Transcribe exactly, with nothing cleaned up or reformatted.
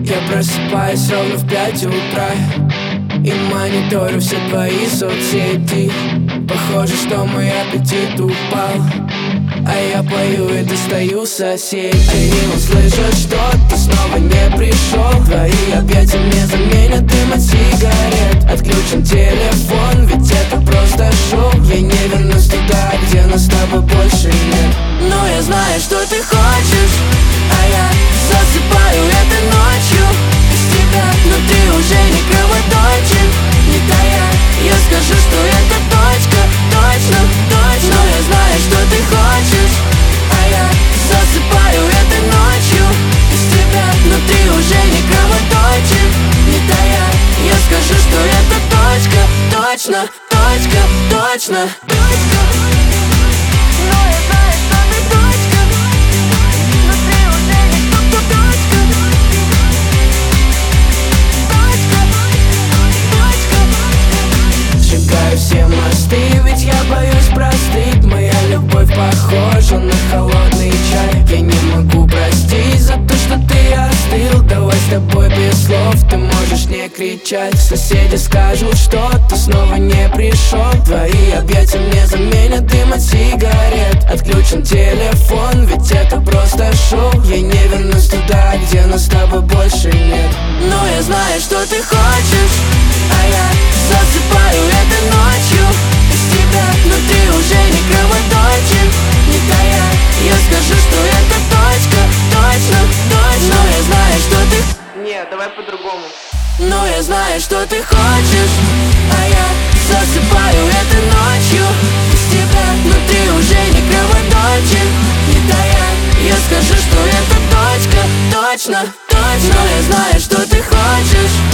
Я просыпаюсь ровно в пять утра и мониторю все твои соцсети. Похоже, что мой аппетит упал, а я пою и достаю соседей. Они услышат, что ты снова не пришел. Твои объятия мне заменят дым от сигарет. Отключен телефон, ведь это просто шоу. Я не вернусь туда, где нас с тобой больше нет. Но я знаю, что ты хочешь, а я засыпаю этой ночью без тебя. Но ты уже не кровоточен, не тая. Я скажу, что это точка, точно, точно. Но я знаю, что ты хочешь, а я засыпаю этой ночью без тебя. Но ты уже не кровоточен, не тая. Я скажу, что это точка, точно, точка, точно, точка. Но я знаю, что ты точка, но ты уже не точка, точка, точка. Сжигаю все мосты, ведь я боюсь простыть. Моя любовь похожа на холодный чай. Я не могу простить за то, что ты остыл. Давай с тобой без слов, ты можешь не кричать. Соседи скажут, что ты снова не пришел. Твои объятия мне заменят дым от сигарет. Отключен телефон, ведь это просто шоу. Я не вернусь туда, где нас с тобой больше нет. Но я знаю, что ты хочешь, а я засыпаю этой ночью без тебя. Но ты уже не кровоточен, не тая. Я скажу, что это точка, точно, точно. Но я знаю, что ты... Нет, давай по-другому. Но я знаю, что ты хочешь, а я засыпаю этой ночью без тебя. Но ты уже не кровоточен, не тая. Я скажу, что это точка, точно, точно. Но я знаю, что ты хочешь,